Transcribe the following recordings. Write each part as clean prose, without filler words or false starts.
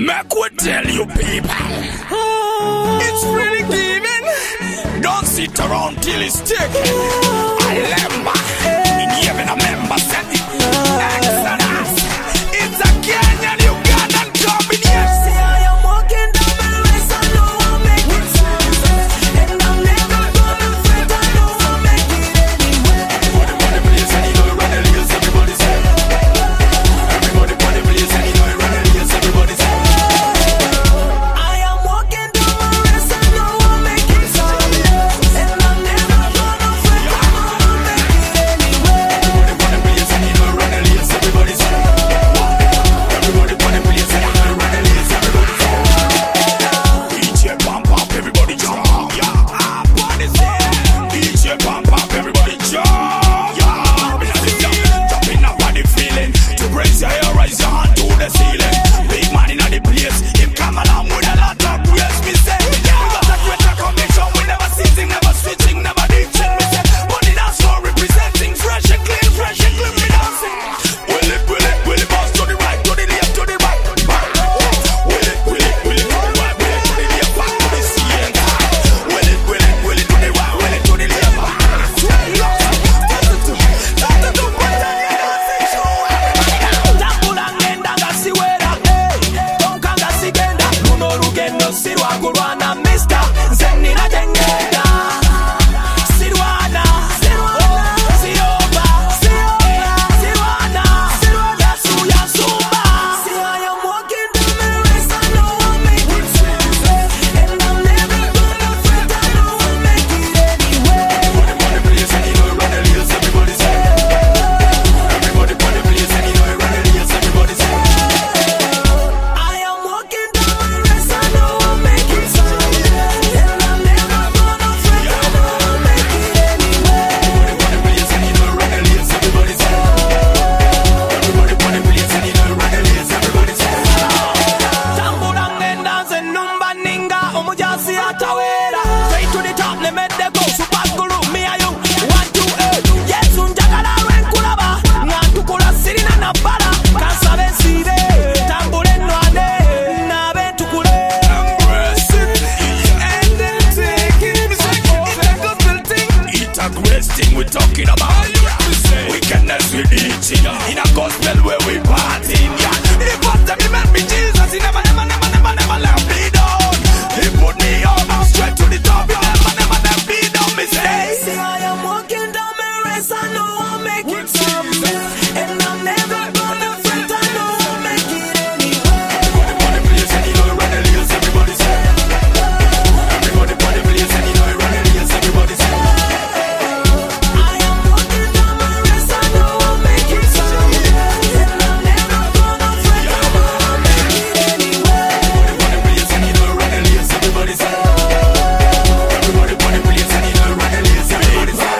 Make we tell you people, it's really giving. Don't sit around till it's taken. I remember, in heaven a member said, Exodus, it's a Kenyan, Ugandan combination. See I am walking down my race, I know I'll make it sense. And I'm never gonna fret, I know I'll make it anyway. Everybody want the place and you know it run the race, everybody say. Everybody want the place and you know it run the race, everybody say. I am walking down my race, I know I'll make it sense. And I'm never gonna fret, I know I'll make it anyway. Everybody want the place and you know it run the race, everybody say. Everybody want the place and you know it run the race, everybody say. DJ pump up, everybody jump, yeah. Party say. DJ pump up, everybody jump, yeah. Jumping up on the feeling. To raise your hair, raise your hand to the ceiling. Big man in the place, him come along with a lot of praise. Me say, we got a great recognition. We never ceasing, never switching, never ditching. Me say, money that's so representing fresh and clean, me dancing. Will it bounce to the right, to the left, to the right, back. Will it to the right, will it to the left, back to the scene. Will it to the right, will it to the left, back. Sirwana Mr. Zenina Jengeda Sirwana Siroba Sirwana Yasuya Sumba. See I am walking down my race, I know I'll make it sense. And I'm never gonna fret, I know I'll make it anyway. Everybody want the place and you know it run the race, everybody say. Everybody want the place and you know it run the race, everybody say. I am walking down my race, I know I'll make it sense. And I'm never gonna fret, I know I'll make it anyway. Everybody want the place and you know it run the race, everybody say. Everybody want the place and you know it run the race, everybody say. Tambura ngenda nze numba ninga omujasi atawera. Straight to the top ne medde go super guru me and you 1 2 8. Yes unjagala lwenkulaba ngantukula sirina na bala kansabe nsibe tambule nwane nabe ntukule. Embrace it and then take it. It's a gospel thing. It's a great thing we're talking about. Wickedness with eating in a gospel where we party. He put them, he made me Jesus. He never let me down. He put me on straight to the top. He never let me down. Me say, See I am walking down my race, I know I'll make it sense. And I'm never gonna fret, I know I'll make it anyway. everybody want the place and you know it run the race, everybody say. Everybody want the place and you know it run the race, everybody say. I am walking down my race, I know I'll make it sense. And I'm never gonna fret, I know I'll make it anyway. Everybody want the place and you know it run the race, everybody say. Everybody want the place and you know it run the race, everybody say.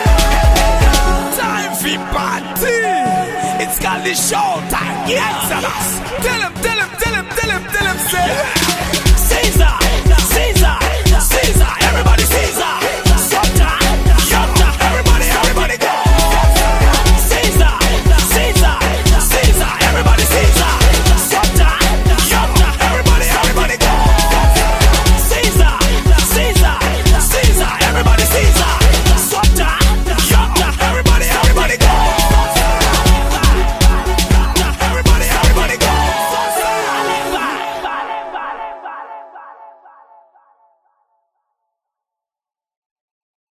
Time for party. It's called the show time. Exodus. Tell him, say. Caesar.